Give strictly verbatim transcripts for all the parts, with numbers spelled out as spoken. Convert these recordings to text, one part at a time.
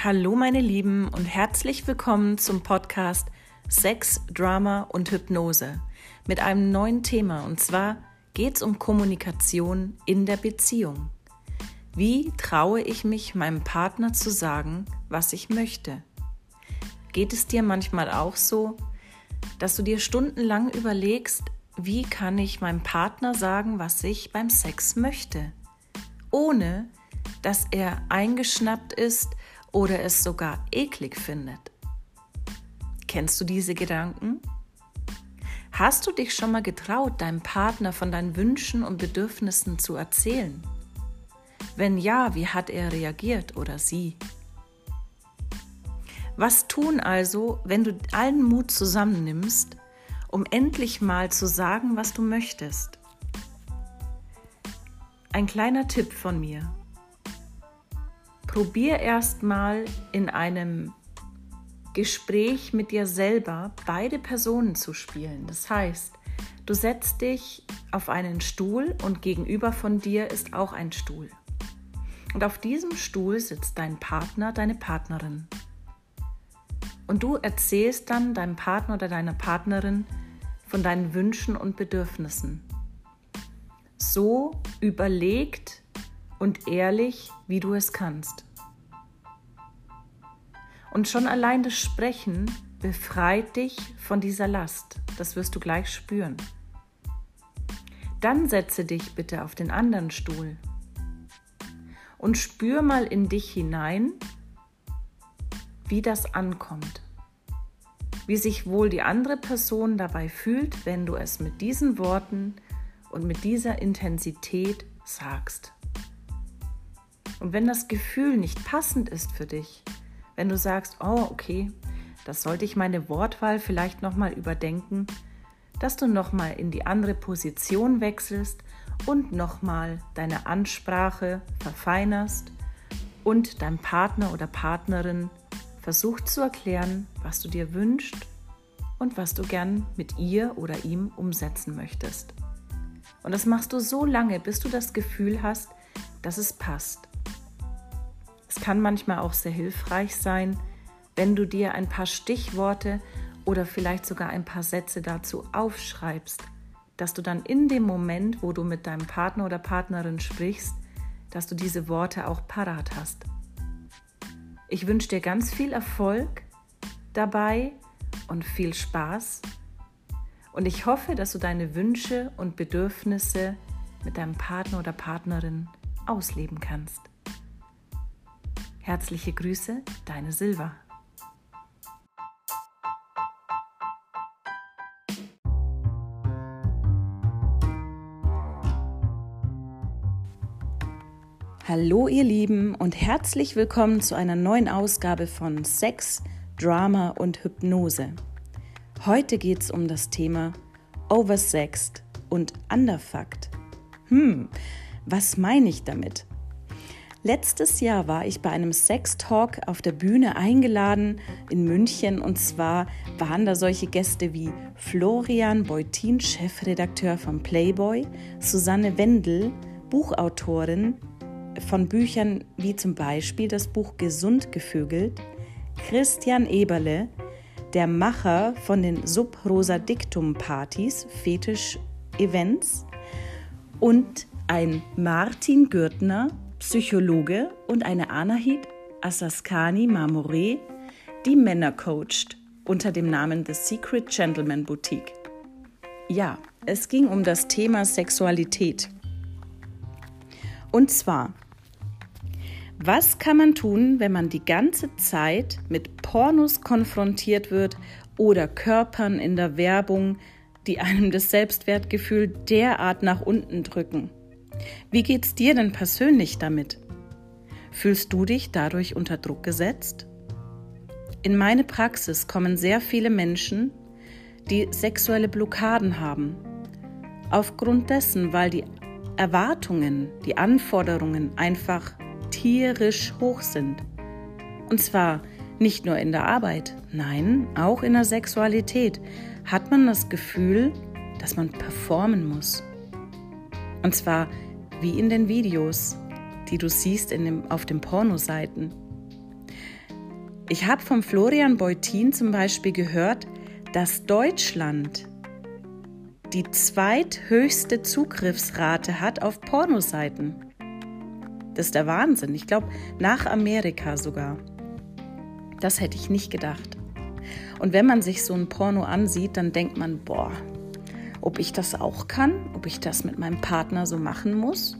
Hallo meine Lieben und herzlich willkommen zum Podcast Sex, Drama und Hypnose mit einem neuen Thema, und zwar geht es um Kommunikation in der Beziehung. Wie traue ich mich, meinem Partner zu sagen, was ich möchte? Geht es dir manchmal auch so, dass du dir stundenlang überlegst, wie kann ich meinem Partner sagen, was ich beim Sex möchte, ohne dass er eingeschnappt ist oder es sogar eklig findet? Kennst du diese Gedanken? Hast du dich schon mal getraut, deinem Partner von deinen Wünschen und Bedürfnissen zu erzählen? Wenn ja, wie hat er reagiert oder sie? Was tun also, wenn du allen Mut zusammennimmst, um endlich mal zu sagen, was du möchtest? Ein kleiner Tipp von mir. Probier erst mal in einem Gespräch mit dir selber beide Personen zu spielen. Das heißt, du setzt dich auf einen Stuhl und gegenüber von dir ist auch ein Stuhl. Und auf diesem Stuhl sitzt dein Partner, deine Partnerin. Und du erzählst dann deinem Partner oder deiner Partnerin von deinen Wünschen und Bedürfnissen. So überlegt und ehrlich, wie du es kannst. Und schon allein das Sprechen befreit dich von dieser Last. Das wirst du gleich spüren. Dann setze dich bitte auf den anderen Stuhl und spür mal in dich hinein, wie das ankommt. Wie sich wohl die andere Person dabei fühlt, wenn du es mit diesen Worten und mit dieser Intensität sagst. Und wenn das Gefühl nicht passend ist für dich, wenn du sagst, oh okay, das sollte ich meine Wortwahl vielleicht nochmal überdenken, dass du nochmal in die andere Position wechselst und nochmal deine Ansprache verfeinerst und deinem Partner oder Partnerin versucht zu erklären, was du dir wünschst und was du gern mit ihr oder ihm umsetzen möchtest. Und das machst du so lange, bis du das Gefühl hast, dass es passt. Es kann manchmal auch sehr hilfreich sein, wenn du dir ein paar Stichworte oder vielleicht sogar ein paar Sätze dazu aufschreibst, dass du dann in dem Moment, wo du mit deinem Partner oder Partnerin sprichst, dass du diese Worte auch parat hast. Ich wünsche dir ganz viel Erfolg dabei und viel Spaß. Und ich hoffe, dass du deine Wünsche und Bedürfnisse mit deinem Partner oder Partnerin ausleben kannst. Herzliche Grüße, deine Silva. Hallo ihr Lieben und herzlich willkommen zu einer neuen Ausgabe von Sex, Drama und Hypnose. Heute geht es um das Thema Oversexed und Underfucked. Hm, was meine ich damit? Letztes Jahr war ich bei einem Sex-Talk auf der Bühne eingeladen in München, und zwar waren da solche Gäste wie Florian Beutin, Chefredakteur von Playboy, Susanne Wendel, Buchautorin von Büchern wie zum Beispiel das Buch Gesund gevögelt, Christian Eberle, der Macher von den Sub-Rosa-Dictum-Partys, Fetisch-Events, und ein Martin Gürtner, Psychologe, und eine Anahit Asaskani Marmoré, die Männer coacht unter dem Namen The Secret Gentleman Boutique. Ja, es ging um das Thema Sexualität. Und zwar, was kann man tun, wenn man die ganze Zeit mit Pornos konfrontiert wird oder Körpern in der Werbung, die einem das Selbstwertgefühl derart nach unten drücken? Wie geht's dir denn persönlich damit? Fühlst du dich dadurch unter Druck gesetzt? In meine Praxis kommen sehr viele Menschen, die sexuelle Blockaden haben. Aufgrund dessen, weil die Erwartungen, die Anforderungen einfach tierisch hoch sind. Und zwar nicht nur in der Arbeit, nein, auch in der Sexualität hat man das Gefühl, dass man performen muss. Und zwar wie in den Videos, die du siehst in dem, auf den Pornoseiten. Ich habe vom Florian Beutin zum Beispiel gehört, dass Deutschland die zweithöchste Zugriffsrate hat auf Pornoseiten. Das ist der Wahnsinn. Ich glaube, nach Amerika sogar. Das hätte ich nicht gedacht. Und wenn man sich so ein Porno ansieht, dann denkt man, boah, ob ich das auch kann, ob ich das mit meinem Partner so machen muss?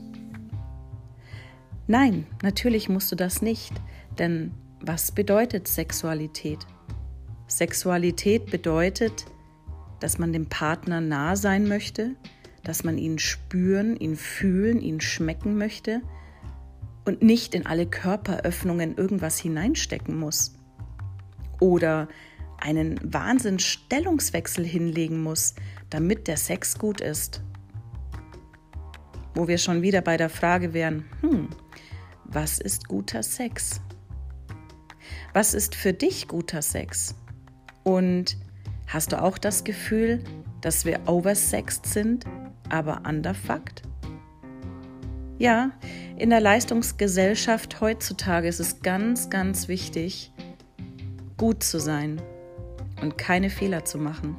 Nein, natürlich musst du das nicht, denn was bedeutet Sexualität? Sexualität bedeutet, dass man dem Partner nah sein möchte, dass man ihn spüren, ihn fühlen, ihn schmecken möchte und nicht in alle Körperöffnungen irgendwas hineinstecken muss oder einen Wahnsinnsstellungswechsel hinlegen muss, damit der Sex gut ist. Wo wir schon wieder bei der Frage wären, hm, was ist guter Sex? Was ist für dich guter Sex? Und hast du auch das Gefühl, dass wir oversexed sind, aber underfucked? Ja, in der Leistungsgesellschaft heutzutage ist es ganz, ganz wichtig, gut zu sein und keine Fehler zu machen.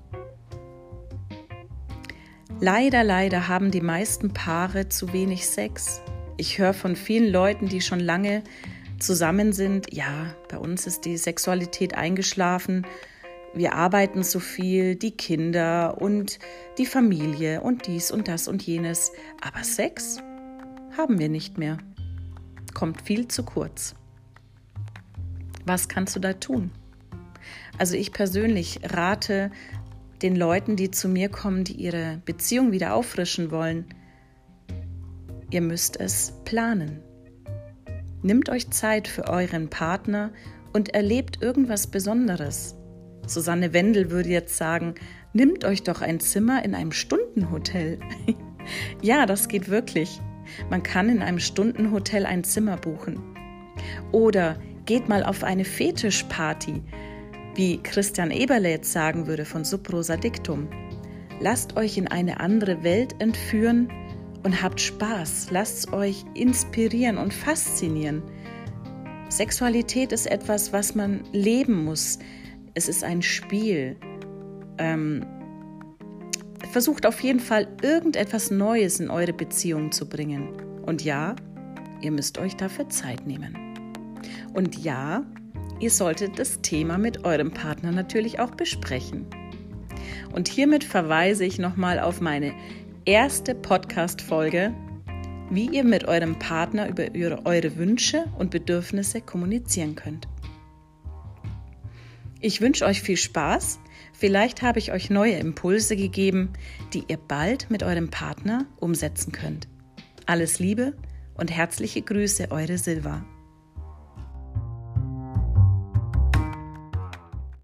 Leider, leider haben die meisten Paare zu wenig Sex. Ich höre von vielen Leuten, die schon lange zusammen sind, ja, bei uns ist die Sexualität eingeschlafen, wir arbeiten so viel, die Kinder und die Familie und dies und das und jenes, aber Sex haben wir nicht mehr. Kommt viel zu kurz. Was kannst du da tun? Also ich persönlich rate den Leuten, die zu mir kommen, die ihre Beziehung wieder auffrischen wollen, ihr müsst es planen. Nehmt euch Zeit für euren Partner und erlebt irgendwas Besonderes. Susanne Wendel würde jetzt sagen, nehmt euch doch ein Zimmer in einem Stundenhotel. Ja, das geht wirklich. Man kann in einem Stundenhotel ein Zimmer buchen. Oder geht mal auf eine Fetischparty, wie Christian Eberle jetzt sagen würde von Sub Rosa Dictum. Lasst euch in eine andere Welt entführen und habt Spaß, lasst euch inspirieren und faszinieren. Sexualität ist etwas, was man leben muss. Es ist ein Spiel. Ähm, versucht auf jeden Fall irgendetwas Neues in eure Beziehung zu bringen. Und ja, ihr müsst euch dafür Zeit nehmen. Und ja, ihr solltet das Thema mit eurem Partner natürlich auch besprechen. Und hiermit verweise ich nochmal auf meine erste Podcast-Folge, wie ihr mit eurem Partner über eure Wünsche und Bedürfnisse kommunizieren könnt. Ich wünsche euch viel Spaß. Vielleicht habe ich euch neue Impulse gegeben, die ihr bald mit eurem Partner umsetzen könnt. Alles Liebe und herzliche Grüße, eure Silva.